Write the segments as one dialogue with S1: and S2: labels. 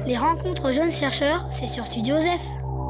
S1: Les rencontres jeunes chercheurs, c'est sur Studio Osef.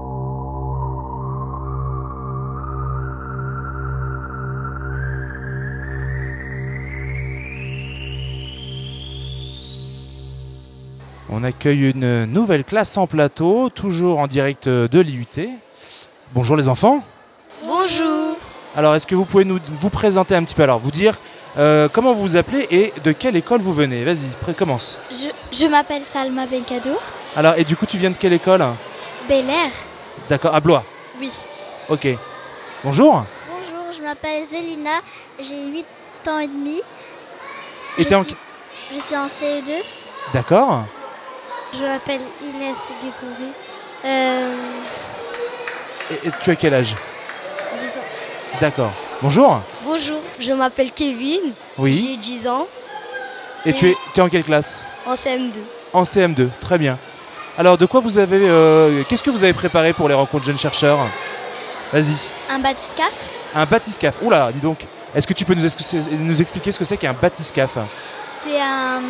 S2: On accueille une nouvelle classe en plateau, toujours en direct de l'IUT. Bonjour les enfants.
S3: Bonjour.
S2: Alors est-ce que vous pouvez vous présenter un petit peu, alors vous dire comment vous vous appelez et de quelle école vous venez? Vas-y, commence.
S3: Je m'appelle Salma Benkado.
S2: Alors et du coup tu viens de quelle école?
S3: Bel Air.
S2: D'accord, à Blois.
S3: Oui.
S2: Ok. Bonjour.
S3: Bonjour, je m'appelle Zélina, j'ai 8 ans et demi.
S2: Et
S3: Je suis en CE2.
S2: D'accord.
S3: Je m'appelle Inès Guettori.
S2: Et tu as quel âge?
S3: 10 ans.
S2: D'accord. Bonjour.
S4: Bonjour, je m'appelle Kevin,
S2: Oui.
S4: j'ai 10 ans,
S2: Et tu es en quelle classe?
S4: en CM2.
S2: En CM2, très bien. Alors de quoi vous avez... qu'est-ce que vous avez préparé pour les rencontres jeunes chercheurs? Vas-y.
S3: Un bathyscaphe.
S2: Un bathyscaphe. Oula, dis donc. Est-ce que tu peux nous expliquer ce que c'est qu'un bathyscaphe?
S3: C'est un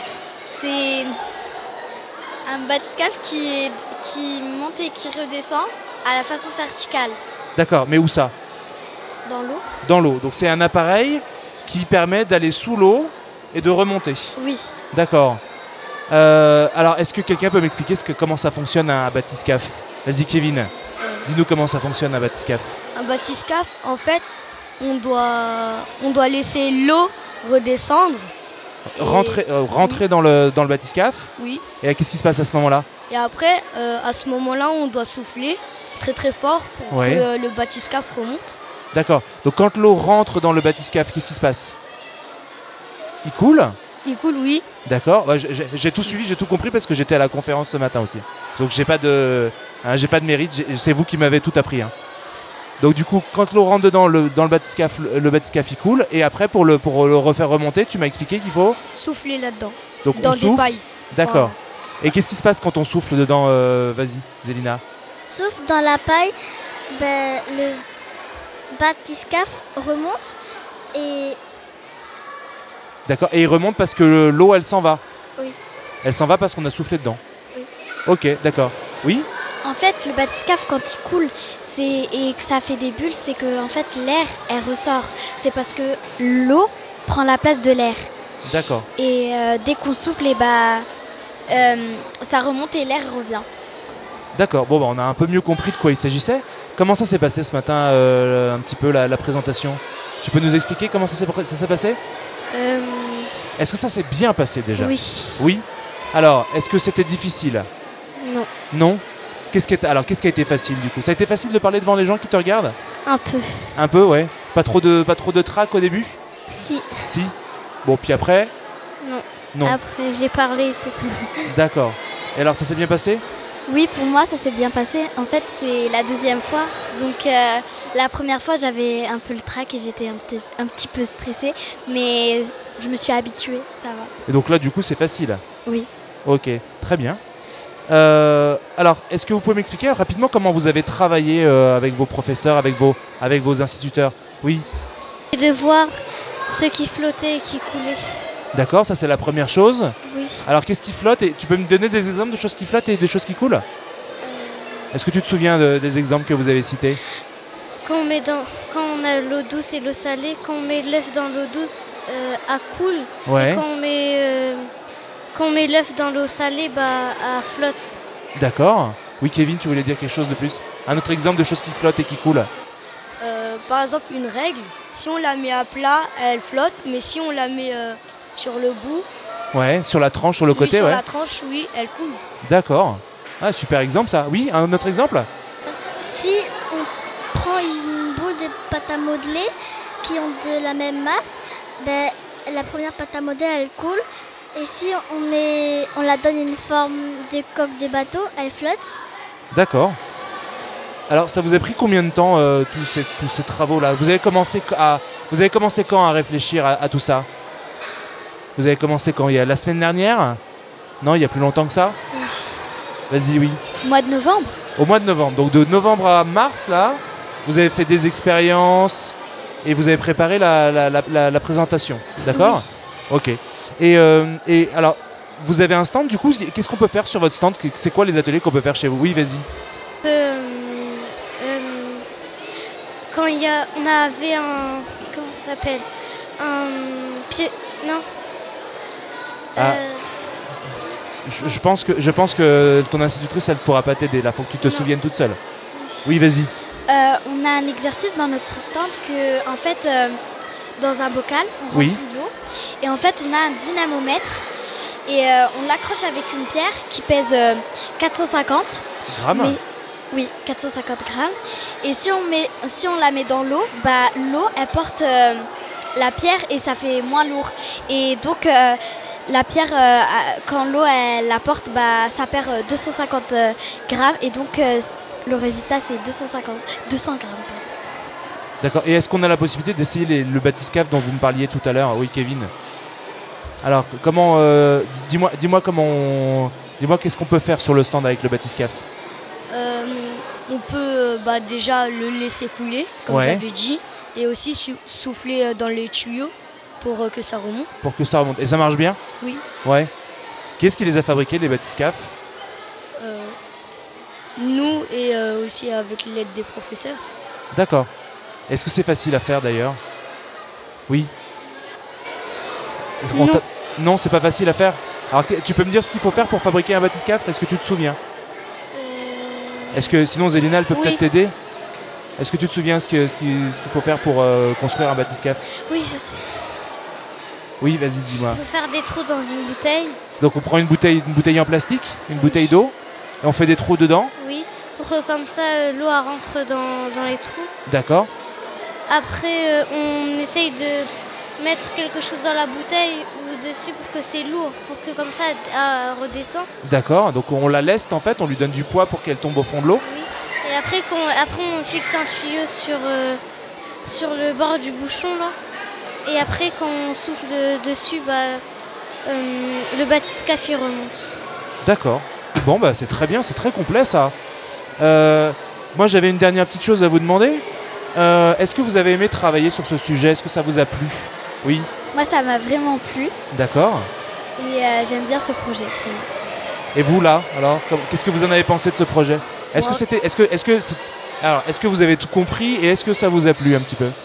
S3: bathyscaphe qui monte et qui redescend à la façon verticale.
S2: D'accord, mais où ça?
S3: Dans l'eau.
S2: Dans l'eau. Donc c'est un appareil qui permet d'aller sous l'eau et de remonter.
S3: Oui.
S2: D'accord. Alors est-ce que quelqu'un peut m'expliquer comment ça fonctionne un bathyscaphe? Vas-y Kevin, dis-nous comment ça fonctionne un bathyscaphe.
S4: Un bathyscaphe, en fait, on doit laisser l'eau redescendre.
S2: Rentrer dans le bathyscaphe.
S4: Oui.
S2: Et qu'est-ce qui se passe à ce moment-là?
S4: Et après, à ce moment-là, on doit souffler très très fort pour
S2: Ouais.
S4: que le bathyscaphe remonte.
S2: D'accord. Donc quand l'eau rentre dans le bathyscaphe, qu'est-ce qui se passe? Il coule?
S4: Il coule, oui.
S2: D'accord. Ouais, j'ai tout suivi, j'ai tout compris parce que j'étais à la conférence ce matin aussi. Donc j'ai pas de mérite. C'est vous qui m'avez tout appris. Hein. Donc du coup, quand l'eau rentre dans le bathyscaphe, le bathyscaphe il coule. Et après, pour le refaire remonter, tu m'as expliqué qu'il faut.
S4: Souffler là-dedans.
S2: Donc
S4: Dans
S2: on
S4: des
S2: souffle.
S4: pailles.
S2: D'accord. Et qu'est-ce qui se passe quand on souffle dedans? Vas-y, Zélina.
S3: Sauf dans la paille, le bathyscaphe remonte et
S2: D'accord. Et il remonte parce que l'eau, elle s'en va.
S3: Oui.
S2: Elle s'en va parce qu'on a soufflé dedans.
S3: Oui.
S2: Ok, d'accord. Oui.
S3: en fait le bathyscaphe quand il coule et que ça fait des bulles, c'est que en fait l'air elle ressort. C'est parce que l'eau prend la place de l'air.
S2: D'accord.
S3: Et dès qu'on souffle, ça remonte et l'air revient.
S2: D'accord. Bon, on a un peu mieux compris de quoi il s'agissait. Comment ça s'est passé ce matin, un petit peu la présentation? Tu peux nous expliquer comment ça s'est passé? Est-ce que ça s'est bien passé déjà?
S3: Oui.
S2: Oui. Alors, est-ce que c'était difficile?
S3: Non.
S2: Non. Qu'est-ce qui a été facile du coup? Ça a été facile de parler devant les gens qui te regardent?
S3: Un peu.
S2: Un peu, ouais. Pas trop de trac au début?
S3: Si.
S2: Si. Bon, puis après?
S3: Non.
S2: Non.
S3: Après j'ai parlé, c'est tout.
S2: D'accord. Et alors, ça s'est bien passé?
S3: Oui, pour moi ça s'est bien passé. En fait c'est la deuxième fois. Donc la première fois j'avais un peu le trac et j'étais un petit peu stressée. Mais je me suis habituée, ça va.
S2: Et donc là, du coup, c'est facile?
S3: Oui.
S2: Ok, très bien. Alors, est-ce que vous pouvez m'expliquer rapidement comment vous avez travaillé avec vos professeurs, avec vos instituteurs? Oui.
S3: Et de voir ce qui flottait et qui coulait.
S2: D'accord, ça c'est la première chose.
S3: Oui.
S2: Alors, qu'est-ce qui flotte? Et tu peux me donner des exemples de choses qui flottent et des choses qui coulent? Est-ce que tu te souviens des exemples que vous avez cités?
S3: Quand on a l'eau douce et l'eau salée, quand on met l'œuf dans l'eau douce, elle coule.
S2: Ouais.
S3: Et quand on met l'œuf dans l'eau salée, elle flotte.
S2: D'accord. Oui, Kevin, tu voulais dire quelque chose de plus? Un autre exemple de choses qui flottent et qui coulent?
S4: Par exemple, une règle, si on la met à plat, elle flotte, mais si on la met sur le bout,
S2: Ouais, sur la tranche, sur le côté,
S4: sur
S2: ouais.
S4: la tranche, oui, elle coule.
S2: D'accord. Ah, super exemple ça. Oui, un autre exemple?
S3: Si on prend une boule de pâte à modeler qui ont de la même masse, la première pâte à modeler elle coule. Et si on la donne une forme de coque de bateau, elle flotte.
S2: D'accord. Alors, ça vous a pris combien de temps tous ces travaux-là? Vous avez commencé quand à réfléchir à tout ça? Vous avez commencé quand? Il y a la semaine dernière? Non, il y a plus longtemps que ça?
S3: Oui.
S2: Vas-y, oui.
S3: Mois de novembre.
S2: Au mois de novembre. Donc de novembre à mars, là, vous avez fait des expériences et vous avez préparé la présentation. D'accord?
S3: Oui.
S2: Ok. Et alors, vous avez un stand du coup, qu'est-ce qu'on peut faire sur votre stand? C'est quoi les ateliers qu'on peut faire chez vous? Oui, vas-y.
S5: Quand on avait un, comment ça s'appelle, un pied, non.
S2: Ah. Je pense que ton institutrice, elle pourra pas t'aider là, faut que tu te souviennes toute seule. Oui, vas-y.
S6: On a un exercice dans notre stand que, en fait, dans un bocal, on remplit l'eau. Et en fait, on a un dynamomètre et on l'accroche avec une pierre qui pèse 450
S2: grammes.
S6: Oui, 450 grammes. Et si on la met dans l'eau, bah, l'eau, elle porte la pierre et ça fait moins lourd. Et donc, la pierre, quand l'eau, elle la porte, bah, ça perd 250 grammes. Et donc, le résultat, c'est 200 grammes. Pardon.
S2: D'accord. Et est-ce qu'on a la possibilité d'essayer le bathyscaphe dont vous me parliez tout à l'heure? Oui, Kevin. Alors, comment dis-moi qu'est-ce qu'on peut faire sur le stand avec le bathyscaphe?
S4: On peut déjà le laisser couler, comme j'avais dit, et aussi souffler dans les tuyaux pour que ça remonte.
S2: Pour que ça remonte. Et ça marche bien?
S4: Oui.
S2: Ouais. Qui est-ce qui les a fabriqués, les bathyscaphes?
S4: Nous et aussi avec l'aide des professeurs.
S2: D'accord. Est-ce que c'est facile à faire d'ailleurs? Oui. Non, c'est pas facile à faire. Alors, tu peux me dire ce qu'il faut faire pour fabriquer un bathyscaphe? Est-ce que tu te souviens? Est-ce que sinon Zélina, elle peut peut-être t'aider? Est-ce que tu te souviens ce qu'il faut faire pour construire un bathyscaphe?
S5: Oui, je sais.
S2: Oui, vas-y, dis-moi.
S5: On peut faire des trous dans une bouteille.
S2: Donc on prend une bouteille en plastique, une bouteille d'eau, et on fait des trous dedans?
S5: Oui, pour que comme ça l'eau rentre dans les trous.
S2: D'accord.
S5: Après, on essaye de mettre quelque chose dans la bouteille ou dessus pour que c'est lourd, pour que comme ça elle redescend.
S2: D'accord, donc on la leste en fait, on lui donne du poids pour qu'elle tombe au fond de l'eau.
S5: Oui. Et après on fixe un tuyau sur le bord du bouchon là. Et après quand on souffle dessus, le bathyscaphe il remonte.
S2: D'accord. Bon c'est très bien, c'est très complet ça. Moi j'avais une dernière petite chose à vous demander. Est-ce que vous avez aimé travailler sur ce sujet? Est-ce que ça vous a plu? Oui.
S6: Moi, ça m'a vraiment plu.
S2: D'accord.
S6: Et j'aime bien ce projet.
S2: Et vous là, alors, qu'est-ce que vous en avez pensé de ce projet? Est-ce que vous avez tout compris et est-ce que ça vous a plu un petit peu?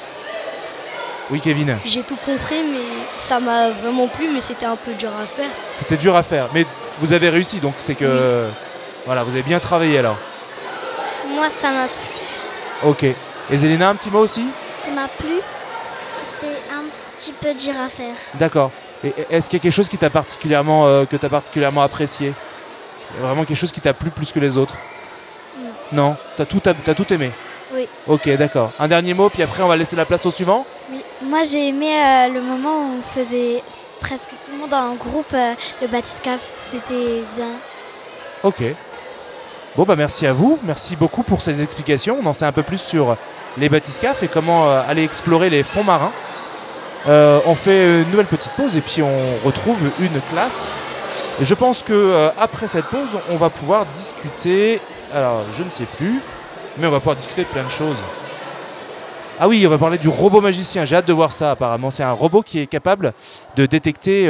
S2: Oui, Kevin.
S4: J'ai tout compris, mais ça m'a vraiment plu, mais c'était un peu dur à faire.
S2: C'était dur à faire, mais vous avez réussi, donc c'est que voilà, vous avez bien travaillé alors.
S5: Moi, ça m'a plu.
S2: Ok. Et Zélina, un petit mot aussi?
S3: Ça m'a plu. C'était un petit peu dur à faire.
S2: D'accord. Et est-ce qu'il y a quelque chose qui t'a particulièrement apprécié? Vraiment quelque chose qui t'a plu plus que les autres? Non. T'as tout aimé?
S6: Oui.
S2: Ok, d'accord. Un dernier mot, puis après on va laisser la place au suivant?
S6: Oui. Moi, j'ai aimé le moment où on faisait presque tout le monde en groupe le bathyscaphe. C'était bien.
S2: Ok. Bon merci à vous, merci beaucoup pour ces explications. On en sait un peu plus sur les bathyscaphes et comment aller explorer les fonds marins. On fait une nouvelle petite pause et puis on retrouve une classe. Et je pense que après cette pause, on va pouvoir discuter. Alors je ne sais plus, mais on va pouvoir discuter de plein de choses. Ah oui, on va parler du robot magicien. J'ai hâte de voir ça. Apparemment, c'est un robot qui est capable de détecter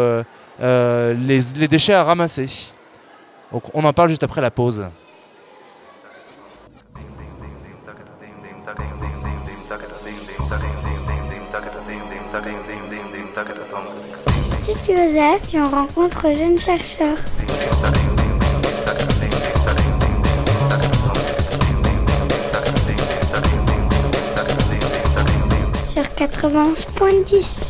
S2: les déchets à ramasser. Donc on en parle juste après la pause.
S3: Studio Joseph, tu en rencontres jeunes chercheurs. Sur 91.10.